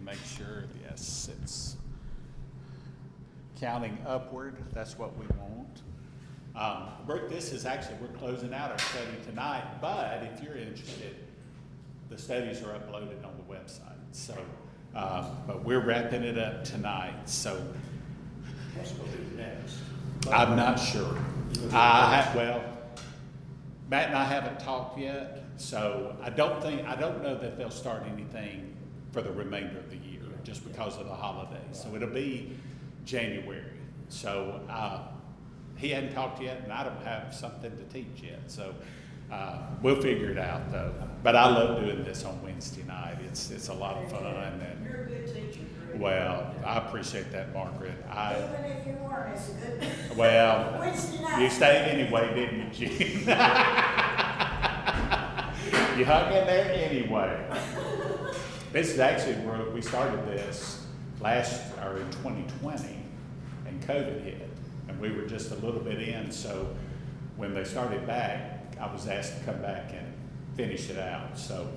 make sure, yes, it's counting upward. That's what we want. This is actually, we're closing out our study tonight, but if you're interested, the studies are uploaded on the website. So, but we're wrapping it up tonight. So, What's going to do next? I'm not sure. Well, Matt and I haven't talked yet, so I don't know that they'll start anything for the remainder of the year, just because of the holidays. So it'll be January. So he hadn't talked yet, and I don't have something to teach yet. So we'll figure it out, though. But I love doing this on Wednesday night. It's a lot of fun. And, you're a good teacher, Greg. well, I appreciate that, Margaret. Even if you weren't, it's a good. Well, Wednesday night. you stayed anyway, didn't you, Gene? You hung in there anyway. This is actually where we started this in 2020, and COVID hit, and we were just a little bit in. So when they started back, I was asked to come back and finish it out. So,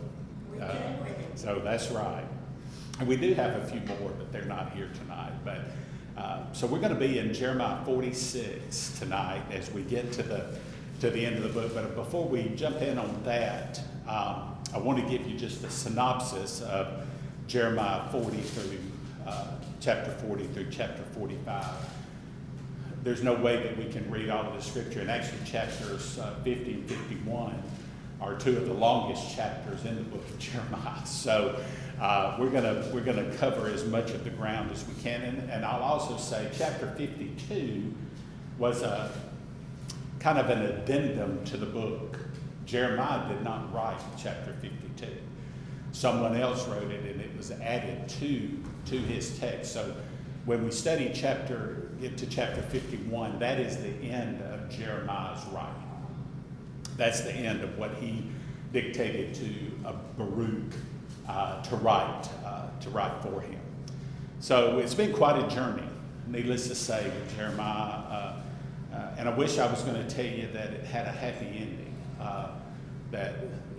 so that's right. And we do have a few more, but they're not here tonight. But so we're going to be in Jeremiah 46 tonight as we get to the end of the book. But before we jump in on that, I want to give you just a synopsis of Jeremiah 40 through chapter 40 through chapter 45. There's no way that we can read all of the scripture, and actually chapters 50 and 51 are two of the longest chapters in the book of Jeremiah. So we're gonna cover as much of the ground as we can, and I'll also say chapter 52 was a kind of an addendum to the book. Jeremiah did not write chapter 52. Someone else wrote it, and it was added to his text. So when we get to chapter 51, that is the end of Jeremiah's writing. That's the end of what he dictated to Baruch to write for him. So it's been quite a journey, needless to say, with Jeremiah. And I wish I was going to tell you that it had a happy ending. That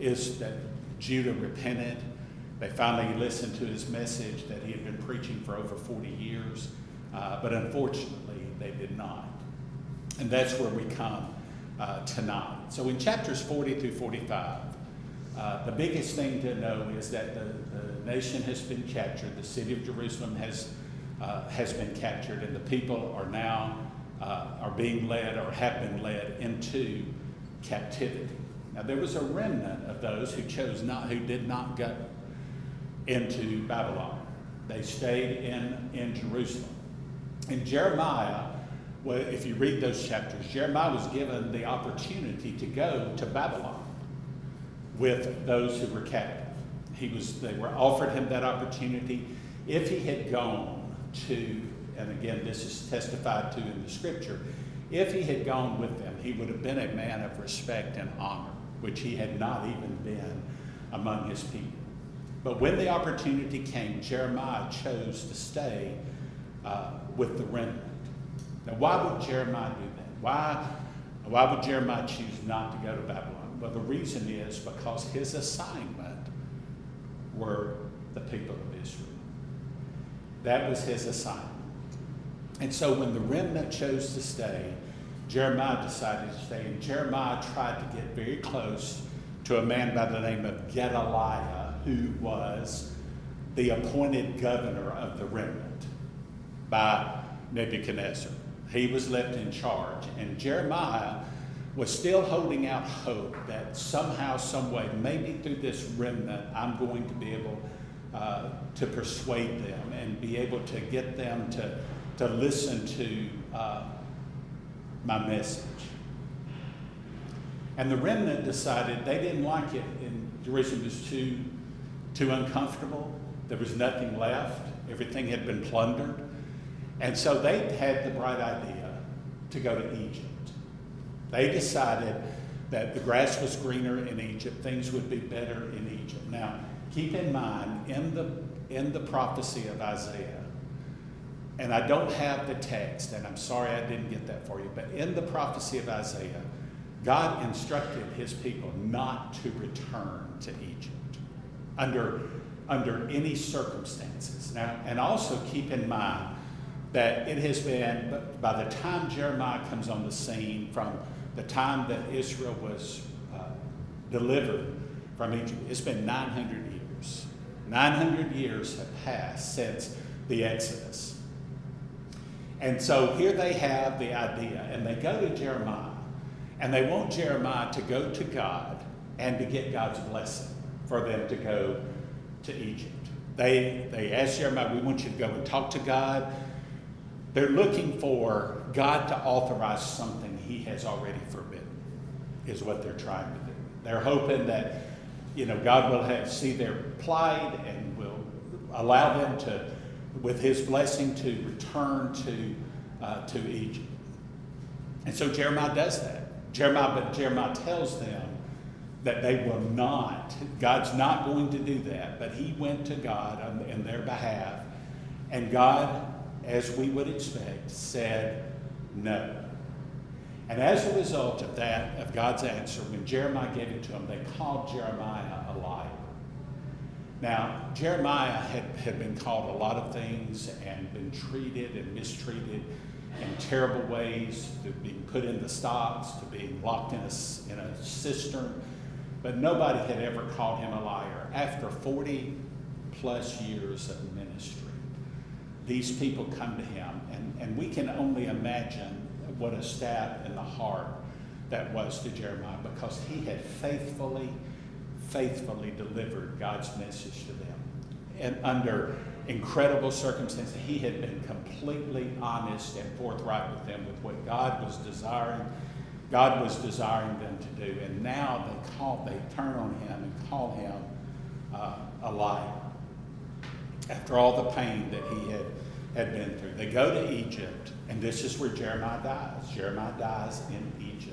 Judah repented. They finally listened to his message that he had been preaching for over 40 years. But unfortunately, they did not. And that's where we come tonight. So in chapters 40 through 45, the biggest thing to know is that the nation has been captured. The city of Jerusalem has been captured, and the people are now are being led or have been led into captivity. Now there was a remnant of those who did not go into Babylon. They stayed in Jerusalem. And Jeremiah, well, if you read those chapters, Jeremiah was given the opportunity to go to Babylon with those who were captive. They were offered him that opportunity. If he had gone to, and again, this is testified to in the scripture, if he had gone with them, he would have been a man of respect and honor, which he had not even been among his people. But when the opportunity came, Jeremiah chose to stay with the remnant. Now, why would Jeremiah do that? Why would Jeremiah choose not to go to Babylon? Well, the reason is because his assignment were the people of Israel. That was his assignment. And so when the remnant chose to stay, Jeremiah decided to stay. And Jeremiah tried to get very close to a man by the name of Gedaliah, who was the appointed governor of the remnant by Nebuchadnezzar. He was left in charge, and Jeremiah was still holding out hope that somehow, some way, maybe through this remnant, I'm going to be able to persuade them and be able to get them to listen to my message. And the remnant decided they didn't like it, and Jerusalem was too uncomfortable. There was nothing left. Everything had been plundered. And so they had the bright idea to go to Egypt. They decided that the grass was greener in Egypt, things would be better in Egypt. Now, keep in mind, in the prophecy of Isaiah, and I don't have the text, and I'm sorry I didn't get that for you, but in the prophecy of Isaiah, God instructed his people not to return to Egypt under under any circumstances. Now, and also keep in mind that it has been, by the time Jeremiah comes on the scene, from the time that Israel was delivered from Egypt, it's been 900 years. 900 years have passed since the Exodus. And so here they have the idea, and they go to Jeremiah, and they want Jeremiah to go to God and to get God's blessing for them to go to Egypt. They ask Jeremiah, we want you to go and talk to God. They're looking for God to authorize something he has already forbidden, is what they're trying to do. They're hoping that, God will see their plight and will allow them to, with his blessing, to return to Egypt. And so Jeremiah does that. But Jeremiah tells them that they will not. God's not going to do that. But he went to God in their behalf. And God, as we would expect, said no. And as a result of that, of God's answer, when Jeremiah gave it to them, they called Jeremiah a liar. Now, Jeremiah had been called a lot of things and been treated and mistreated in terrible ways, to being put in the stocks, to being locked in a cistern. But nobody had ever called him a liar. After 40 plus years of ministry, these people come to him, and we can only imagine what a stab in the heart that was to Jeremiah, because he had faithfully delivered God's message to them. And under incredible circumstances, he had been completely honest and forthright with them with what God was desiring them to do. And now they turn on him and call him a liar. After all the pain that he had been through. They go to Egypt, and this is where Jeremiah dies. Jeremiah dies in Egypt.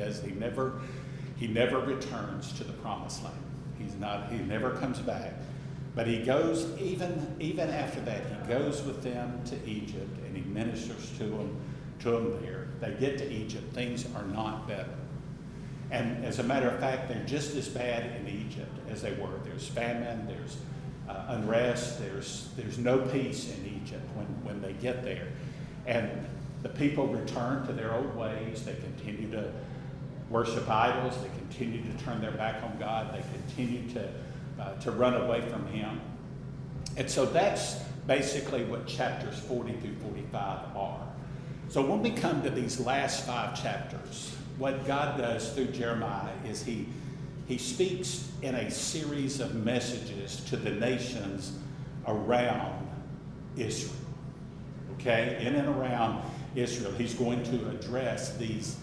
He never returns to the promised land. He never comes back. But he goes, even after that, he goes with them to Egypt, and he ministers to them there. They get to Egypt. Things are not better. And as a matter of fact, they're just as bad in Egypt as they were. There's famine, there's unrest, there's no peace in Egypt when they get there. And the people return to their old ways. They continue to worship idols. They continue to turn their back on God. They continue to run away from him. And so that's basically what chapters 40 through 45 are. So when we come to these last 5 chapters, what God does through Jeremiah is he speaks in a series of messages to the nations around Israel. Okay? In and around Israel, he's going to address these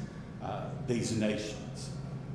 nations.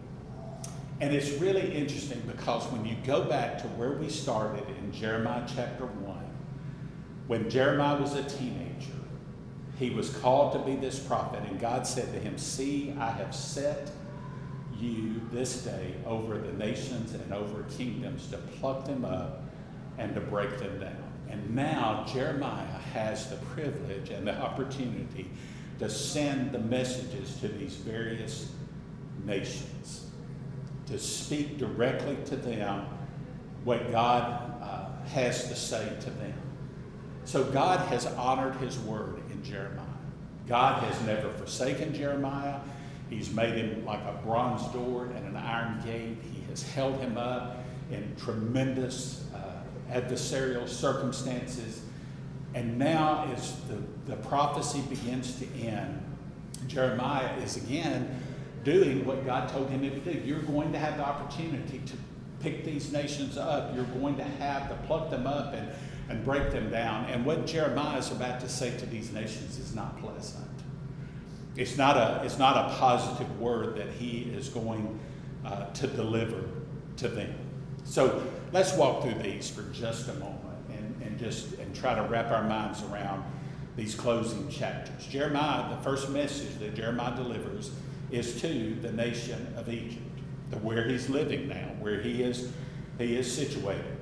And it's really interesting, because when you go back to where we started in Jeremiah chapter 1, when Jeremiah was a teenager, he was called to be this prophet, and God said to him, "See, I have set you this day over the nations and over kingdoms, to pluck them up and to break them down." And now Jeremiah has the privilege and the opportunity to send the messages to these various nations, to speak directly to them what God has to say to them. So God has honored his word in Jeremiah. God has never forsaken Jeremiah. He's made him like a bronze door and an iron gate. He has held him up in tremendous adversarial circumstances. And now, as the prophecy begins to end, Jeremiah is again doing what God told him to do. You're going to have the opportunity to pick these nations up. You're going to have to pluck them up and break them down. And what Jeremiah is about to say to these nations is not pleasant. It's not a positive word that he is going to deliver to them. So let's walk through these for just a moment and try to wrap our minds around these closing chapters. Jeremiah, the first message that Jeremiah delivers is to the nation of Egypt, where he's living now, where he is situated.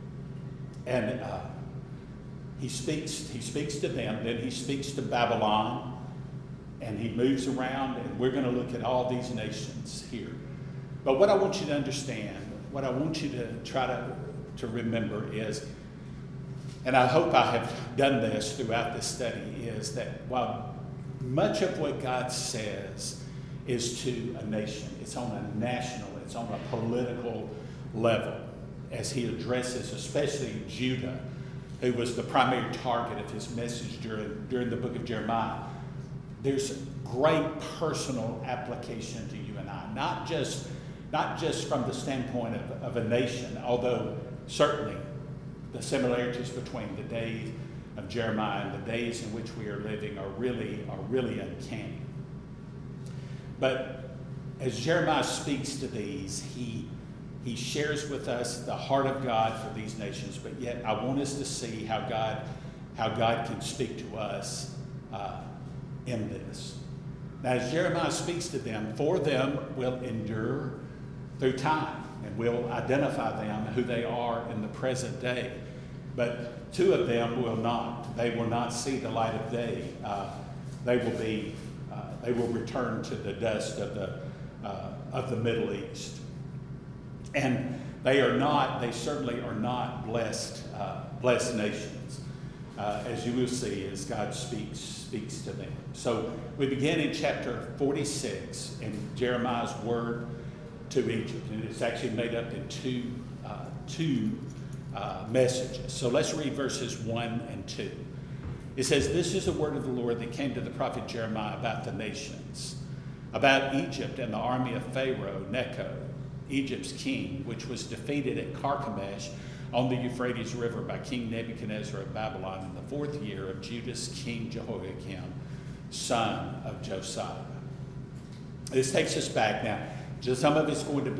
And he speaks to them, then he speaks to Babylon, and he moves around, and we're going to look at all these nations here. But what I want you to understand, what I want you to try to remember is, and I hope I have done this throughout this study, is that while much of what God says is to a nation, it's on a national, it's on a political level, as he addresses especially Judah, who was the primary target of his message during the book of Jeremiah. There's great personal application to you and I, not just from the standpoint of a nation, although certainly the similarities between the days of Jeremiah and the days in which we are living are really uncanny. But as Jeremiah speaks to these, he shares with us the heart of God for these nations, but yet I want us to see how God can speak to us in this. Now, as Jeremiah speaks to them, four of them will endure through time, and we'll identify them, who they are in the present day. But two of them will not. They will not see the light of day. They will return to the dust of the Middle East. And they certainly are not blessed nations, as you will see as God speaks to them. So we begin in chapter 46 in Jeremiah's word to Egypt, and it's actually made up in two messages. So let's read verses 1 and 2. It says, "This is the word of the Lord that came to the prophet Jeremiah about the nations, about Egypt and the army of Pharaoh Necho, Egypt's king, which was defeated at Carchemish on the Euphrates River by King Nebuchadnezzar of Babylon in the 4th year of Judah's king Jehoiakim, son of Josiah." This takes us back now. Some of it's going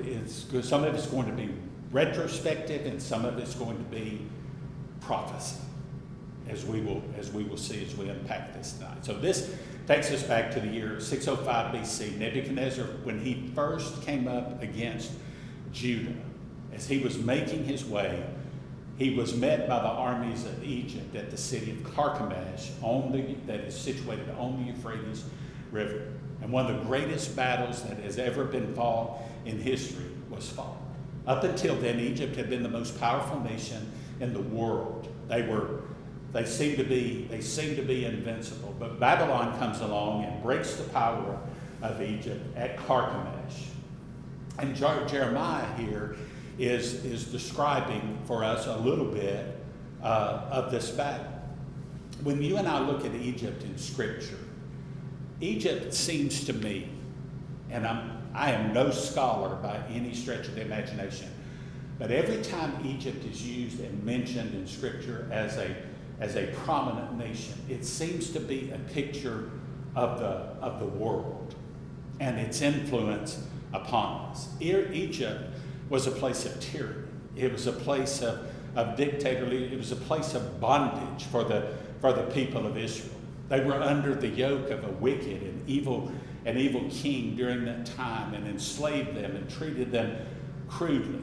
to be retrospective, and some of it's going to be prophecy, as we will see as we unpack this tonight. So this takes us back to the year 605 BC. Nebuchadnezzar, when he first came up against Judah, as he was making his way, he was met by the armies of Egypt at the city of Carchemish, that is situated on the Euphrates River. And one of the greatest battles that has ever been fought in history was fought. Up until then, Egypt had been the most powerful nation in the world. They seemed to be invincible. But Babylon comes along and breaks the power of Egypt at Carchemish. And Jeremiah here is describing for us a little bit of this battle. When you and I look at Egypt in Scripture, Egypt seems to me, and I am no scholar by any stretch of the imagination, but every time Egypt is used and mentioned in Scripture as a prominent nation, it seems to be a picture of the world and its influence upon us. Egypt was a place of tyranny. It was a place of dictatorship. It was a place of bondage for the people of Israel. They were under the yoke of a wicked and evil king during that time, and enslaved them and treated them crudely.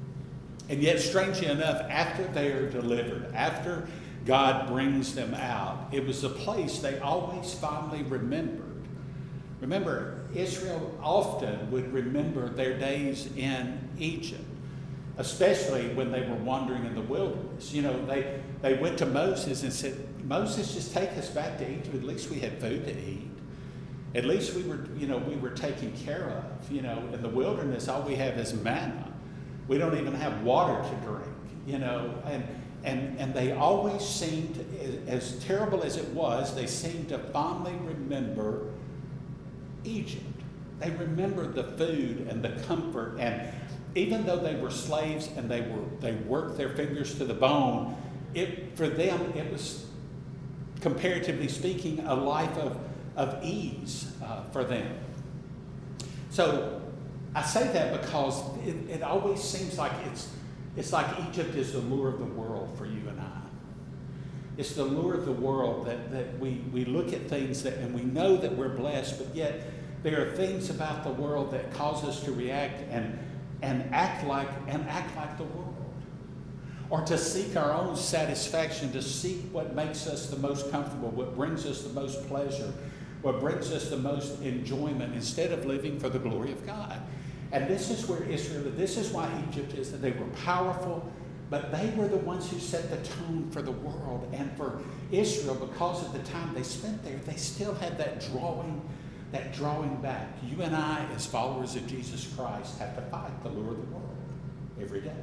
And yet, strangely enough, after they are delivered, after God brings them out, it was a place they always fondly remembered. Remember, Israel often would remember their days in Egypt, especially when they were wandering in the wilderness. You know, they went to Moses and said, "Moses, just take us back to Egypt. At least we had food to eat. At least we were taken care of. You know, in the wilderness, all we have is manna. We don't even have water to drink. You know, and they always seemed, as terrible as it was, they seemed to fondly remember Egypt. They remembered the food and the comfort, and even though they were slaves and they worked their fingers to the bone, for them it was, comparatively speaking, a life of ease for them. So I say that because it always seems like it's like Egypt is the lure of the world for you and I. It's the lure of the world that we look at things and we know that we're blessed, but yet there are things about the world that cause us to react and act like the world. Or to seek our own satisfaction, to seek what makes us the most comfortable, what brings us the most pleasure, what brings us the most enjoyment, instead of living for the glory of God. And this is where this is why Egypt is, that they were powerful, But they were the ones who set the tone for the world. And for Israel, because of the time they spent there, they still had that drawing back. You and I, as followers of Jesus Christ, have to fight the lure of the world every day.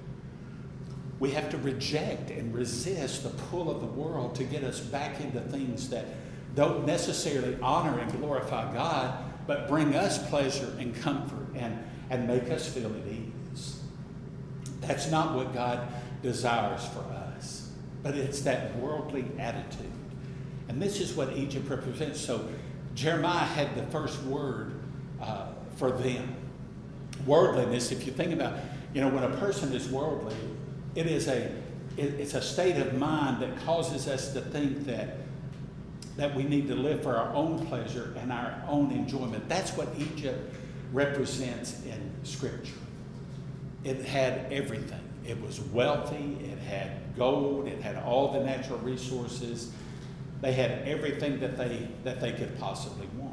We have to reject and resist the pull of the world to get us back into things that don't necessarily honor and glorify God, but bring us pleasure and comfort and make us feel at ease. That's not what God desires for us, but it's that worldly attitude. And this is what Egypt represents. So Jeremiah had the first word for them. Worldliness, if you think about, when a person is worldly, it's a state of mind that causes us to think that we need to live for our own pleasure and our own enjoyment. That's what Egypt represents in Scripture. It had everything. It was wealthy. It had gold. It had all the natural resources. They had everything that they could possibly want.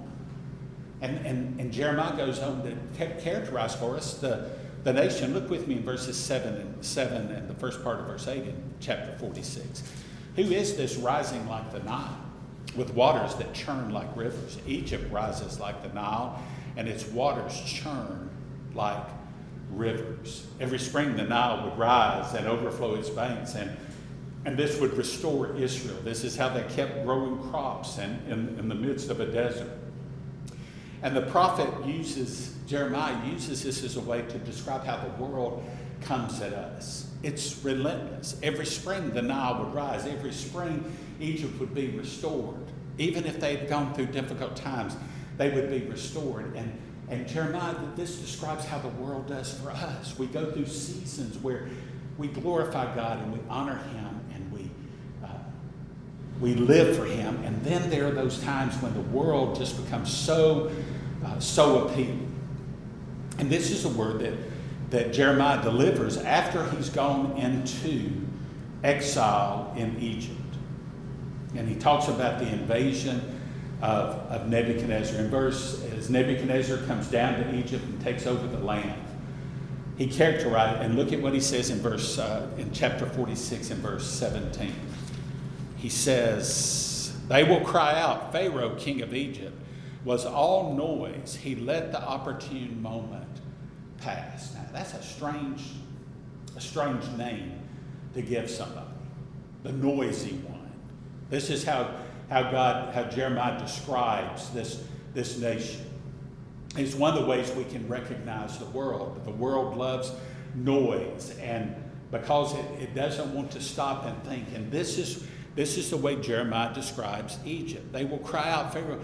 And Jeremiah goes on to characterize for us the nation. Look with me in verses 7 and the first part of verse 8 in chapter 46. Who is this rising like the Nile, with waters that churn like rivers? Egypt rises like the Nile, and its waters churn like rivers. Every spring the Nile would rise and overflow its banks, and this would restore Israel. This is how they kept growing crops in the midst of a desert. And the prophet Jeremiah uses this as a way to describe how the world comes at us. It's relentless. Every spring the Nile would rise. Every spring Egypt would be restored. Even if they had gone through difficult times, they would be restored. And Jeremiah, this describes how the world does for us. We go through seasons where we glorify God and we honor Him and we live for Him. And then there are those times when the world just becomes so appealing. And this is a word that Jeremiah delivers after he's gone into exile in Egypt. And he talks about the invasion of Nebuchadnezzar. As Nebuchadnezzar comes down to Egypt and takes over the land, he characterized, and look at what he says in chapter 46 and verse 17. He says, "They will cry out, Pharaoh, king of Egypt, was all noise. He let the opportune moment pass." Now, that's a strange name to give somebody, the noisy one. This is how Jeremiah describes this nation. It's one of the ways we can recognize the world. The world loves noise, and because it doesn't want to stop and think. And this is the way Jeremiah describes Egypt. They will cry out, Pharaoh,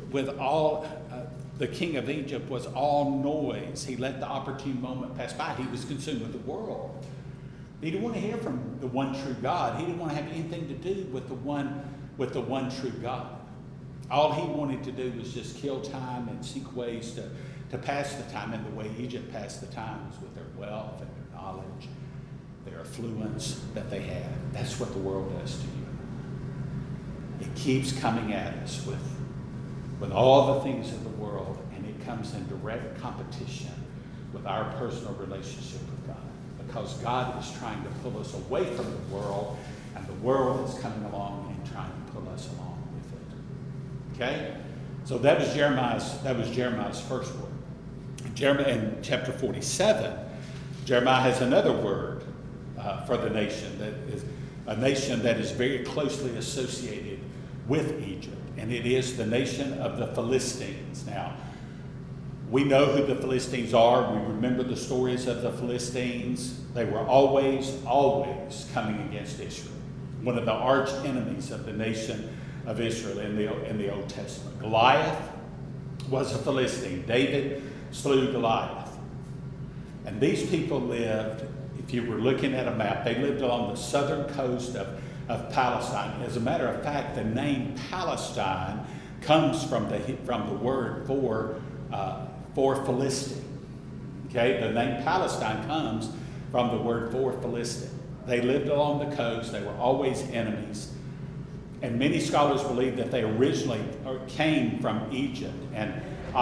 the king of Egypt was all noise. He let the opportune moment pass by. He was consumed with the world. He didn't want to hear from the one true God. He didn't want to have anything to do with the one true God. All he wanted to do was just kill time and seek ways to pass the time. And the way Egypt passed the time was with their wealth and their knowledge, their affluence that they had. That's what the world does to you. It keeps coming at us with all the things of the world, and it comes in direct competition with our personal relationship with God. Because God is trying to pull us away from the world, and the world is coming along and trying to pull us along with it. Okay? So that was Jeremiah's first word. In chapter 47, Jeremiah has another word for the nation that is a nation that is very closely associated with Egypt, and it is the nation of the Philistines. Now, we know who the Philistines are. We remember the stories of the Philistines. They were always coming against Israel. One of the arch enemies of the nation of Israel in the Old Testament. Goliath was a Philistine. David slew Goliath. And these people lived, if you were looking at a map, they lived along the southern coast of Palestine. As a matter of fact, the name Palestine comes from the word for Philistine. Okay, the name Palestine comes from the word for Philistine. They lived along the coast. They were always enemies. And many scholars believe that they originally came from Egypt and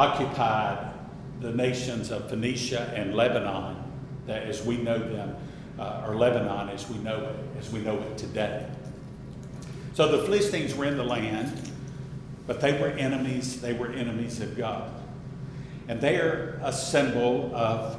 occupied the nations of Phoenicia and Lebanon, that as we know them or Lebanon as we know it today. So the Philistines were in the land, but they were enemies. They were enemies of God. And they're a symbol of,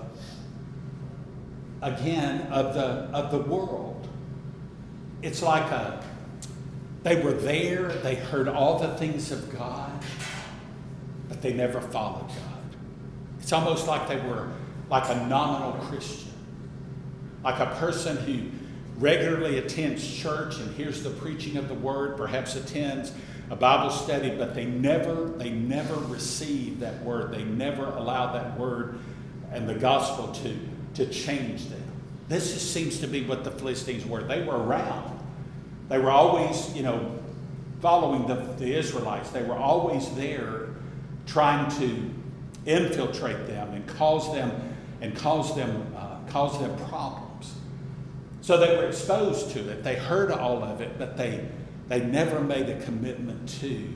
again, of the world. It's like they were there, they heard all the things of God, but they never followed God. It's almost like they were like a nominal Christian, like a person who regularly attends church and hears the preaching of the word, perhaps attends a Bible study, but they never receive that word. They never allow that word and the gospel to change them. This just seems to be what the Philistines were. They were around. They were always, following the Israelites. They were always there trying to infiltrate them and cause them problems. So they were exposed to it. They heard all of it, but they never made a commitment to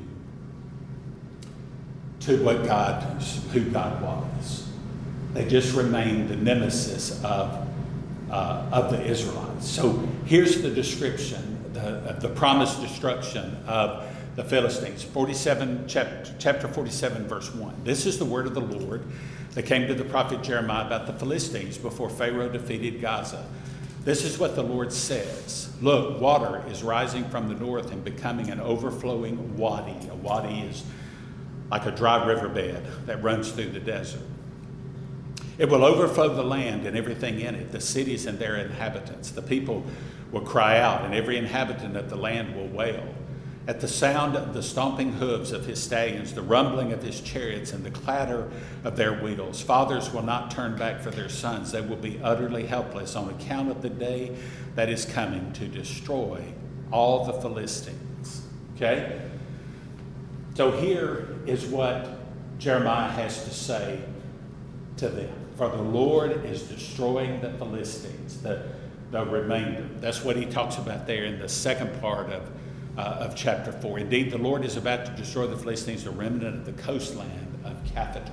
who God was. They just remained the nemesis of the Israelites. So here's the description, the promised destruction of the Philistines. Chapter 47, verse 1. This is the word of the Lord that came to the prophet Jeremiah about the Philistines before Pharaoh defeated Gaza. This is what the Lord says. Look, water is rising from the north and becoming an overflowing wadi. A wadi is like a dry riverbed that runs through the desert. It will overflow the land and everything in it, the cities and their inhabitants. The people will cry out, and every inhabitant of the land will wail. At the sound of the stomping hooves of his stallions, the rumbling of his chariots, and the clatter of their wheels, fathers will not turn back for their sons. They will be utterly helpless on account of the day that is coming to destroy all the Philistines. Okay? So here is what Jeremiah has to say to them. For the Lord is destroying the Philistines, the remainder. That's what he talks about there in the second part of chapter 4. Indeed, the Lord is about to destroy the Philistines, the remnant of the coastland of Caphator.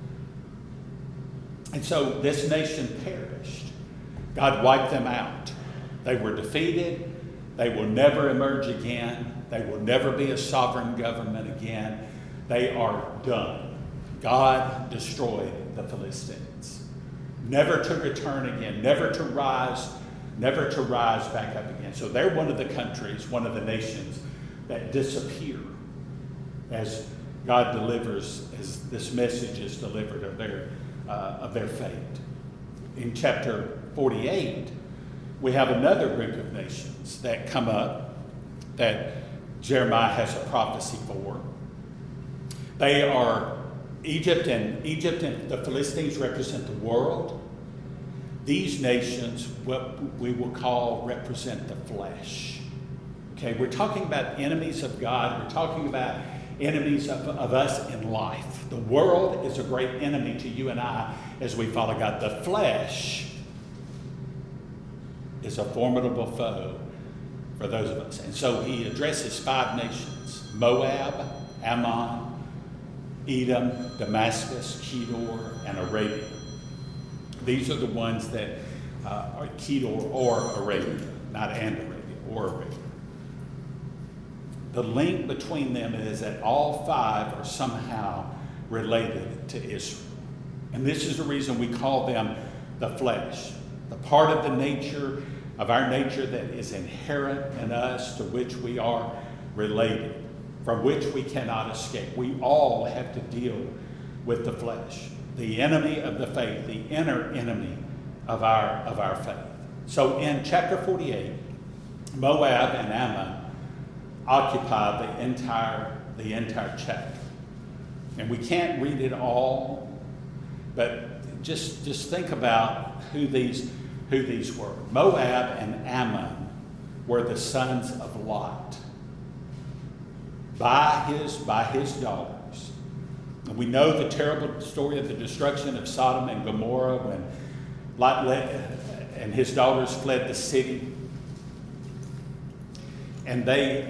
And so this nation perished. God wiped them out. They were defeated. They will never emerge again. They will never be a sovereign government again. They are done. God destroyed the Philistines. Never to return again, never to rise back up again. So they're one of the countries, one of the nations that disappear as God delivers, as this message is delivered of their fate. In chapter 48, we have another group of nations that come up that Jeremiah has a prophecy for. They are Egypt and the Philistines represent the world. These nations, what we will call, represent the flesh. Okay, we're talking about enemies of God. We're talking about enemies of us in life. The world is a great enemy to you and I as we follow God. The flesh is a formidable foe for those of us. And so he addresses 5 nations: Moab, Ammon, Edom, Damascus, Kedar, and Arabia. These are the ones that are Kedar or Arabia, not and Arabia, or Arabia. The link between them is that all 5 are somehow related to Israel. And this is the reason we call them the flesh, the part of our nature that is inherent in us, to which we are related, from which we cannot escape. We all have to deal with the flesh, the enemy of the faith, the inner enemy of our faith. So in chapter 48, Moab and Ammon occupy the entire chapter. And we can't read it all, but just think about who these were. Moab and Ammon were the sons of Lot by his daughters. And we know the terrible story of the destruction of Sodom and Gomorrah when Lot and his daughters fled the city. And they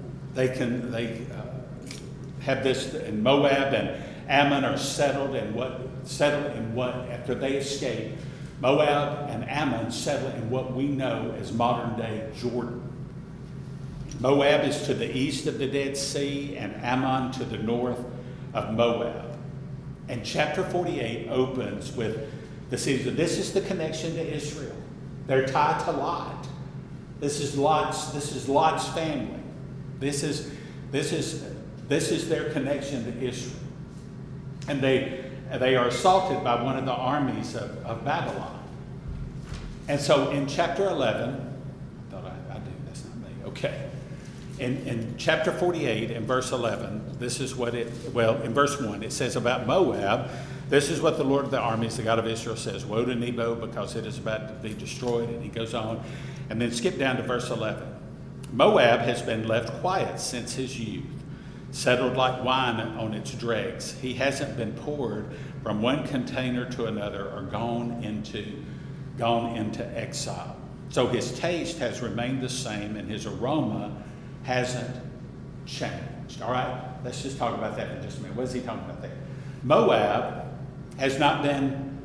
have this, and Moab and Ammon are settled in what after they escape Moab and Ammon settle in what we know as modern-day Jordan. Moab is to the east of the Dead Sea and Ammon to the north of Moab. And chapter 48 opens with the city. This is the connection to Israel. They're tied to Lot. This is Lot's family. This is their connection to Israel. And they are assaulted by one of the armies of Babylon. And so in chapter 11, I thought I do, that's not me. Okay. In chapter 48, in verse 11, this is what in verse 1, it says about Moab, this is what the Lord of the armies, the God of Israel, says, woe to Nebo, because it is about to be destroyed. And he goes on. And then skip down to verse 11. Moab has been left quiet since his youth, settled like wine on its dregs. He hasn't been poured from one container to another or gone into exile. So his taste has remained the same and his aroma hasn't changed. All right, let's just talk about that for just a minute. What is he talking about there? Moab has not been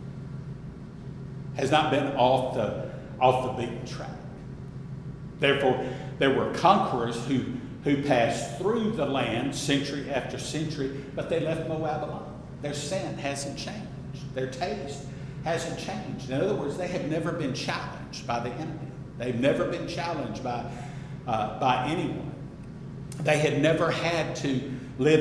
off the beaten track. Therefore, there were conquerors who passed through the land century after century, but they left Moab alone. Their sin hasn't changed. Their taste hasn't changed. In other words, they have never been challenged by the enemy. They've never been challenged by anyone. They had never had to live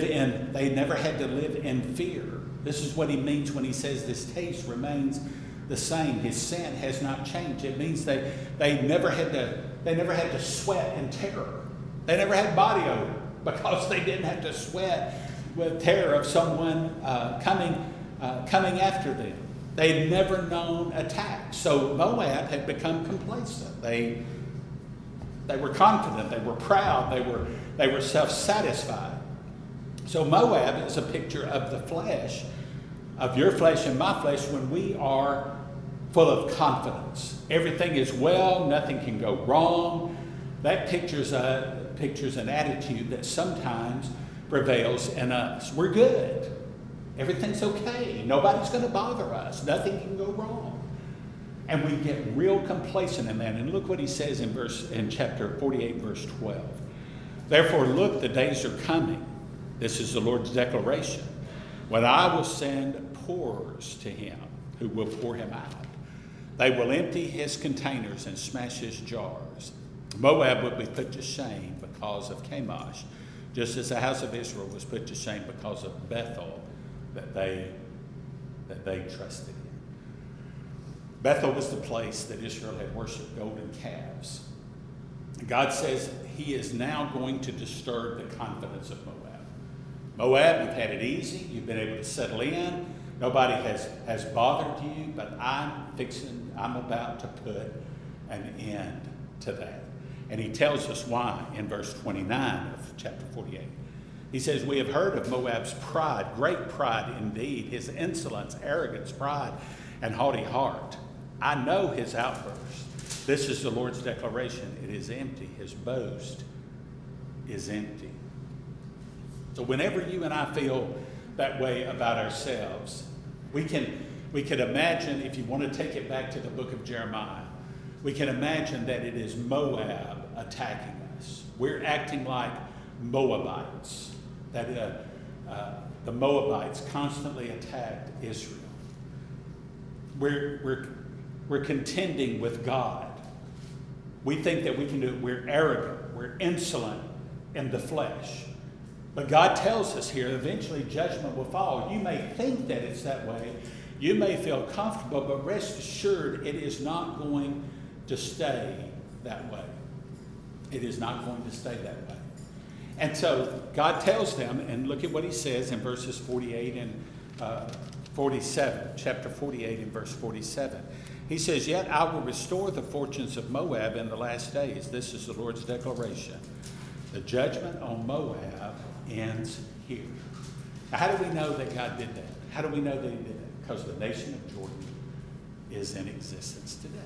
in fear. This is what he means when he says this taste remains the same. His sin has not changed. It means they never had to sweat in terror. They never had body odor because they didn't have to sweat with terror of someone coming after them. They had never known attack. So Moab had become complacent. They were confident. They were proud. They were self-satisfied. So Moab is a picture of the flesh, of your flesh and my flesh, when we are full of confidence. Everything is well. Nothing can go wrong. That pictures an attitude that sometimes prevails in us. We're good. Everything's okay. Nobody's going to bother us. Nothing can go wrong. And we get real complacent in that. And look what he says in chapter 48, verse 12. Therefore, look, the days are coming. This is the Lord's declaration. When I will send pourers to him who will pour him out. They will empty his containers and smash his jars. Moab will be put to shame because of Chemosh, just as the house of Israel was put to shame because of Bethel that they trusted in. Bethel was the place that Israel had worshipped golden calves. God says he is now going to disturb the confidence of Moab. Moab, you've had it easy. You've been able to settle in. Nobody has bothered you, but I'm about to put an end to that. And he tells us why in verse 29 of chapter 48. He says, we have heard of Moab's pride, great pride indeed, his insolence, arrogance, pride, and haughty heart. I know his outburst. This is the Lord's declaration. It is empty. His boast is empty. So whenever you and I feel that way about ourselves, we can imagine, if you want to take it back to the book of Jeremiah, we can imagine that it is Moab attacking us. We're acting like Moabites, that the Moabites constantly attacked Israel. We're contending with God. We think that we can do it. We're arrogant. We're insolent in the flesh. But God tells us here, eventually judgment will fall. You may think that it's that way. You may feel comfortable, but rest assured it is not going to stay that way. It is not going to stay that way. And so God tells them, and look at what he says in verses 48 and 47, chapter 48 and verse 47. He says, yet I will restore the fortunes of Moab in the last days. This is the Lord's declaration. The judgment on Moab ends here. Now, how do we know that God did that? How do we know that he did that? Because the nation of Jordan is in existence today.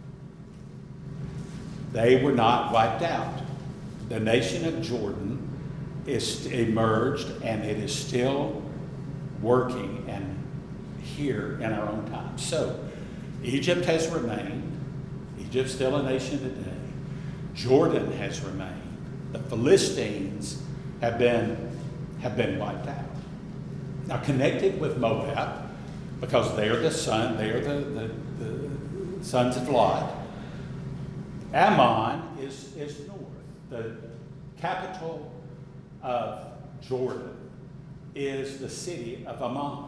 They were not wiped out. The nation of Jordan is emerged, and it is still working and here in our own time. So, Egypt has remained. Egypt's still a nation today. Jordan has remained. The Philistines have been wiped out. Now, connected with Moab, because they're the sons of Lot, Ammon is north. The capital of Jordan is the city of Ammon.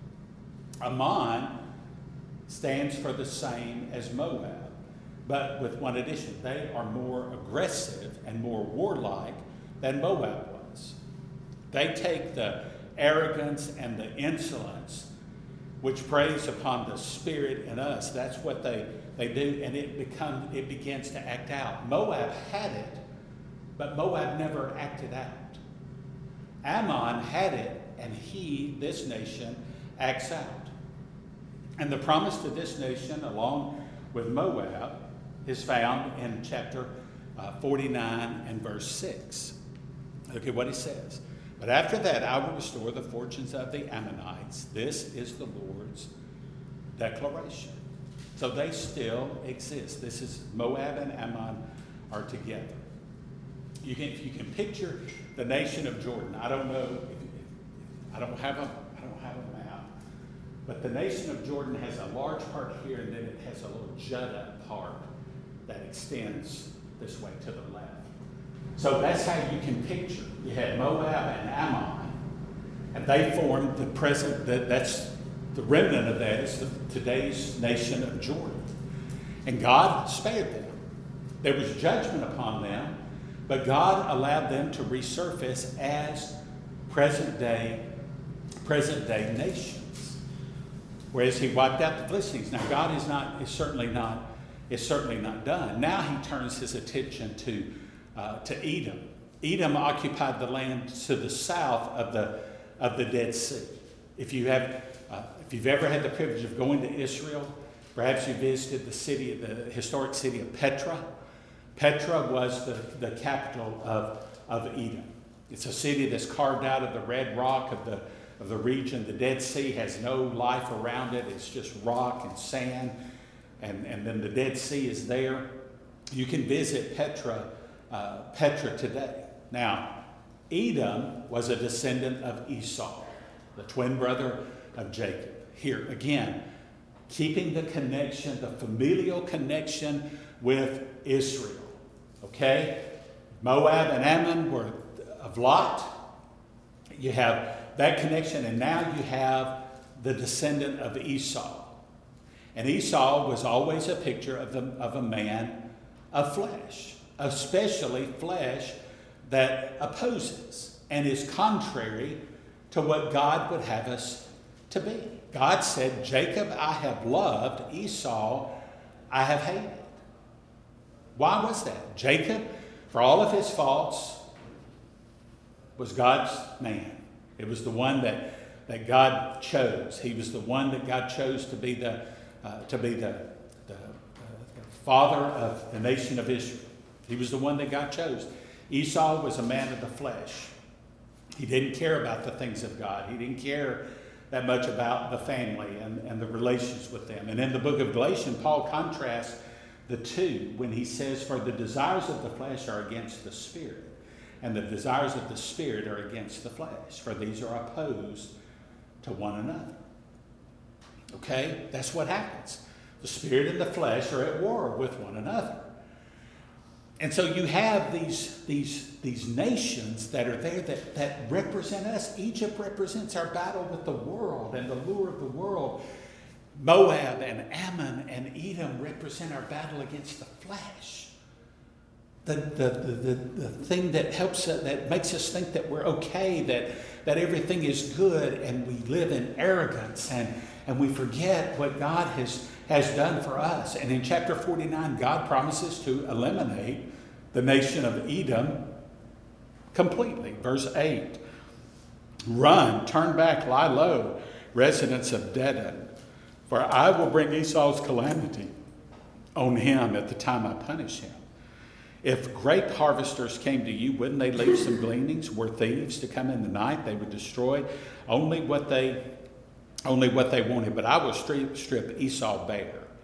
Ammon stands for the same as Moab, but with one addition. They are more aggressive and more warlike than Moab was. They take the arrogance and the insolence which preys upon the spirit in us. That's what they do, and it begins to act out. Moab had it, but Moab never acted out. Ammon had it, and this nation, acts out. And the promise to this nation, along with Moab, is found in chapter 49 and verse 6. Look at what he says. But after that, I will restore the fortunes of the Ammonites. This is the Lord's declaration. So they still exist. This is Moab and Ammon are together. If you can picture the nation of Jordan, I don't know. I don't have a map, but the nation of Jordan has a large part here, and then it has a little jut-up part that extends this way to the left. So that's how you can picture. You had Moab and Ammon, and they formed the present. That's the remnant of that is today's nation of Jordan, and God spared them. There was judgment upon them, but God allowed them to resurface as present day nations. Whereas He wiped out the Philistines. Now God is certainly not done. Now He turns His attention to Edom. Edom occupied the land to the south of the Dead Sea. If you've ever had the privilege of going to Israel, perhaps you visited the historic city of Petra. Petra was the capital of Edom. It's a city that's carved out of the red rock of the region. The Dead Sea has no life around it. It's just rock and sand, and then the Dead Sea is there. You can visit Petra today. Now, Edom was a descendant of Esau, the twin brother of Jacob. Here, again, keeping the connection, the familial connection with Israel. Okay? Moab and Ammon were of Lot. You have that connection, and now you have the descendant of Esau. And Esau was always a picture of a man of flesh, especially flesh that opposes and is contrary to what God would have us to be. God said, Jacob I have loved, Esau I have hated. Why was that? Jacob, for all of his faults, was God's man. It was the one that God chose. He was the one that God chose to be the father of the nation of Israel. He was the one that God chose. Esau was a man of the flesh. He didn't care about the things of God. He didn't care that much about the family and the relations with them. And in the book of Galatians, Paul contrasts the two when he says, for the desires of the flesh are against the spirit, and the desires of the spirit are against the flesh, for these are opposed to one another. Okay? That's what happens. The spirit and the flesh are at war with one another. And so you have these nations that are there that represent us. Egypt represents our battle with the world and the lure of the world. Moab and Ammon and Edom represent our battle against the flesh. The thing that helps us, that makes us think that we're okay, that everything is good, and we live in arrogance and we forget what God has done for us. And in chapter 49, God promises to eliminate the nation of Edom completely. Verse 8, run, turn back, lie low, residents of Dedan, for I will bring Esau's calamity on him at the time I punish him. If grape harvesters came to you, wouldn't they leave some gleanings? Were thieves to come in the night, they would destroy only what they wanted. But I will strip Esau bare.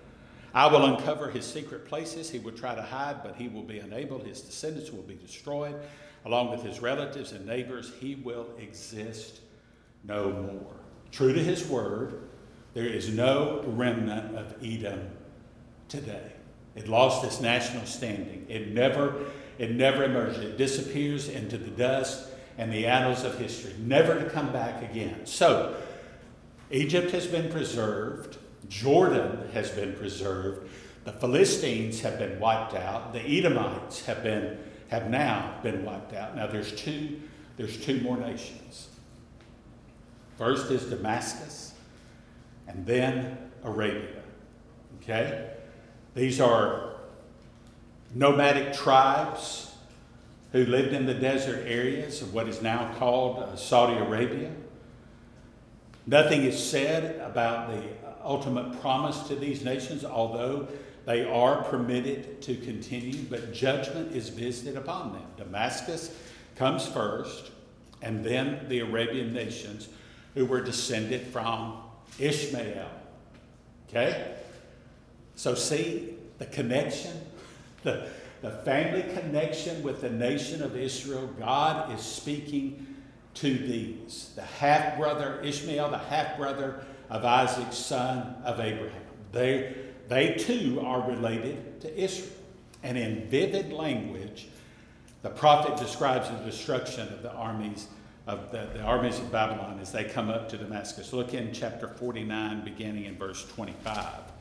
I will uncover his secret places. He will try to hide, but he will be unable. His descendants will be destroyed, along with his relatives and neighbors. He will exist no more. True to his word, there is no remnant of Edom today. It lost its national standing. It never emerged. It disappears into the dust and the annals of history, never to come back again. So, Egypt has been preserved. Jordan has been preserved. The Philistines have been wiped out. The Edomites have now been wiped out. Now there's two more nations. First is Damascus, and then Arabia. Okay? These are nomadic tribes who lived in the desert areas of what is now called Saudi Arabia. Nothing is said about the ultimate promise to these nations, although they are permitted to continue, but judgment is visited upon them. Damascus comes first, and then the Arabian nations who were descended from Ishmael. Okay? So see the connection, the family connection with the nation of Israel. God is speaking to these. The half-brother, Ishmael, the half-brother of Isaac's son of Abraham. They too are related to Israel. And in vivid language, the prophet describes the destruction of the armies of the armies of Babylon as they come up to Damascus. Look in chapter 49, beginning in verse 25.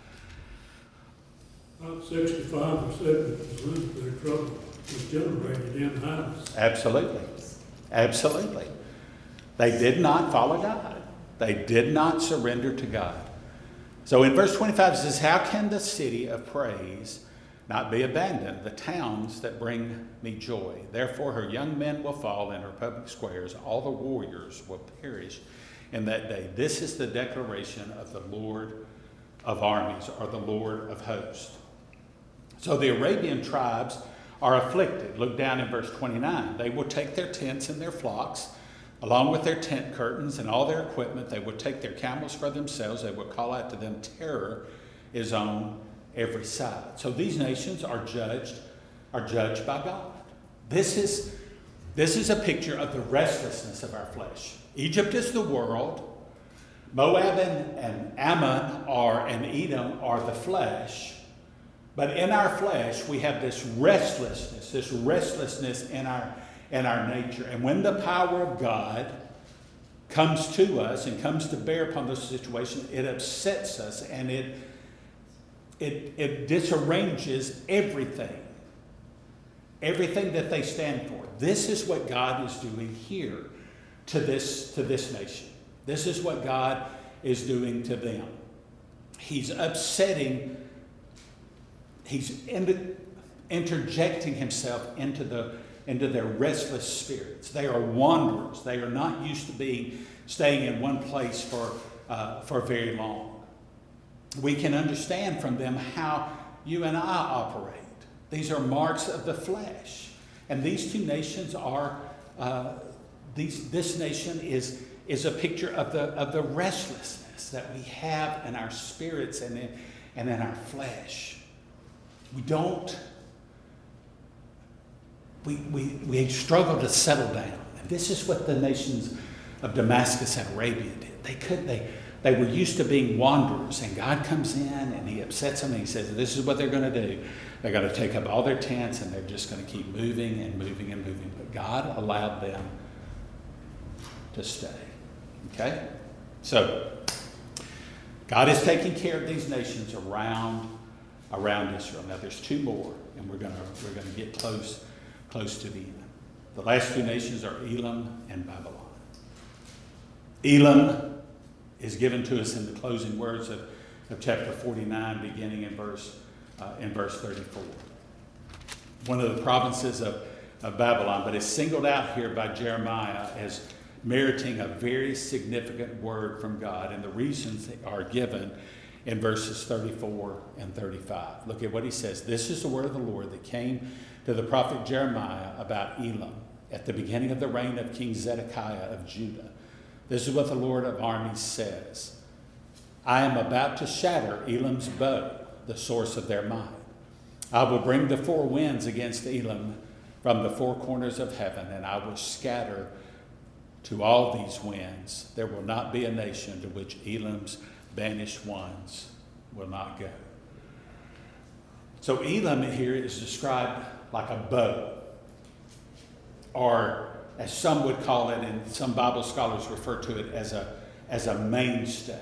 About 65% of their trouble was generated in the house. Absolutely. Absolutely. They did not follow God. They did not surrender to God. So in verse 25 it says, how can the city of praise not be abandoned, the towns that bring me joy? Therefore her young men will fall in her public squares. All the warriors will perish in that day. This is the declaration of the Lord of armies, or the Lord of hosts. So the Arabian tribes are afflicted. Look down in verse 29. They will take their tents and their flocks, along with their tent curtains and all their equipment. They will take their camels for themselves. They will call out to them, terror is on every side. So these nations are judged by God. This is a picture of the restlessness of our flesh. Egypt is the world. Moab and Ammon and Edom are the flesh. But in our flesh, we have this restlessness in our nature. And when the power of God comes to us and comes to bear upon this situation, it upsets us and it disarranges everything that they stand for. This is what God is doing here to this nation. This is what God is doing to them. He's upsetting. He's interjecting himself into their restless spirits. They are wanderers. They are not used to staying in one place for very long. We can understand from them how you and I operate. These are marks of the flesh. And these two nations are, this nation is a picture of the restlessness that we have in our spirits and in our flesh. We struggle to settle down. And this is what the nations of Damascus and Arabia did. They were used to being wanderers, and God comes in and he upsets them and he says, this is what they're going to do. They're going to take up all their tents and they're just going to keep moving and moving and moving. But God allowed them to stay. Okay? So, God is taking care of these nations around Israel. Now there's two more, and we're going to get close to the end. The last two nations are Elam and Babylon. Elam is given to us in the closing words of chapter 49, beginning in verse 34. One of the provinces of Babylon, but is singled out here by Jeremiah as meriting a very significant word from God, and the reasons are given in verses 34 and 35. Look at what he says. This is the word of the Lord that came to the prophet Jeremiah about Elam at the beginning of the reign of King Zedekiah of Judah. This is what the Lord of armies says. I am about to shatter Elam's bow, the source of their might. I will bring the four winds against Elam from the four corners of heaven, and I will scatter to all these winds. There will not be a nation to which Elam's banished ones will not go. So Elam here is described like a bow, or as some would call it, and some Bible scholars refer to it as a mainstay.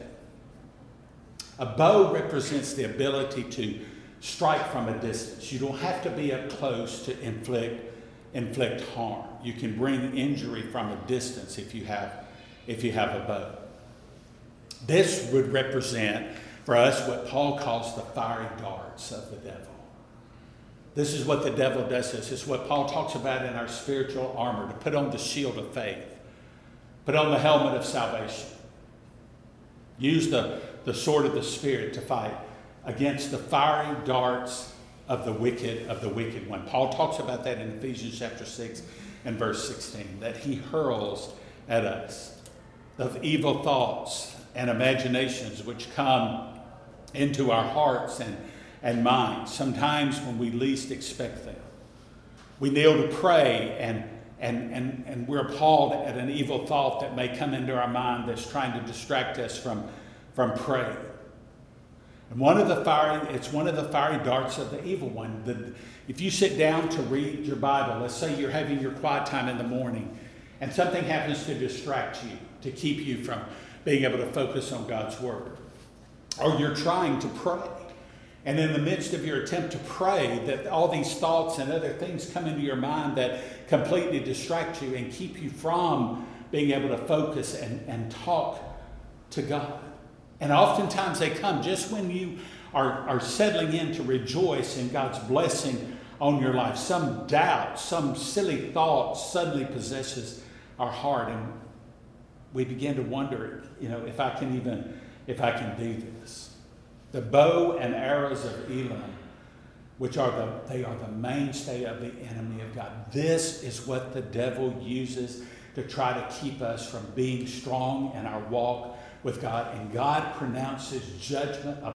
A bow represents the ability to strike from a distance. You don't have to be up close to inflict harm. You can bring injury from a distance if you have a bow. This would represent for us what Paul calls the fiery darts of the devil. This is what the devil does to us. This is what Paul talks about in our spiritual armor, to put on the shield of faith, put on the helmet of salvation, use the sword of the Spirit to fight against the fiery darts of the wicked one. Paul talks about that in Ephesians chapter 6 and verse 16, that he hurls at us of evil thoughts and imaginations which come into our hearts and minds, sometimes when we least expect them. We kneel to pray and we're appalled at an evil thought that may come into our mind that's trying to distract us from praying. And it's one of the fiery darts of the evil one. If you sit down to read your Bible, let's say you're having your quiet time in the morning, and something happens to distract you, to keep you from being able to focus on God's Word. Or you're trying to pray, and in the midst of your attempt to pray, that all these thoughts and other things come into your mind that completely distract you and keep you from being able to focus and talk to God. And oftentimes they come just when you are settling in to rejoice in God's blessing on your life. Some doubt, some silly thought suddenly possesses our heart, and we begin to wonder, if I can do this. The bow and arrows of Elam, they are the mainstay of the enemy of God. This is what the devil uses to try to keep us from being strong in our walk with God. And God pronounces judgment